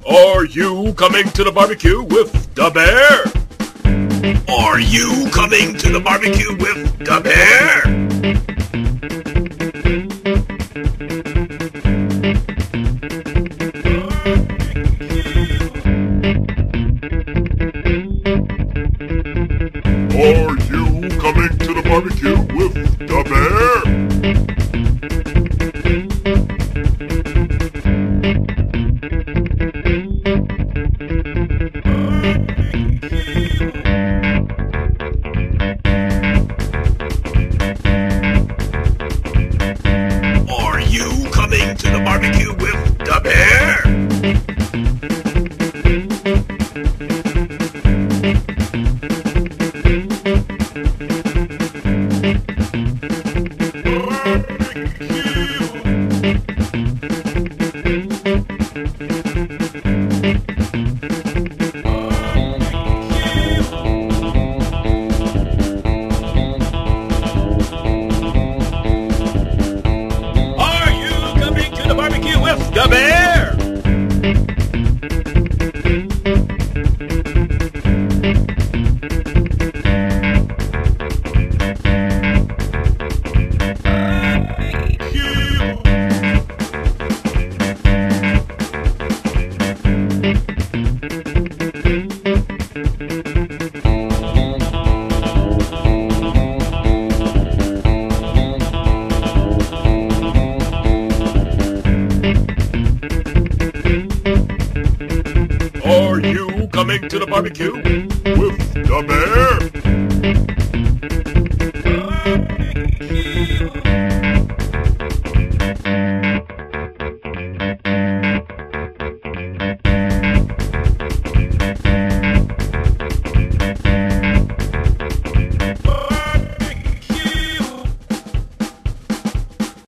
Are you coming to the barbecue with the bear? Are you coming to the barbecue with the bear? Are you coming to the barbecue with the bear? Are you coming to the barbecue with the bear? Are you coming to the barbecue with the bear? Are you coming to the barbecue with the bear?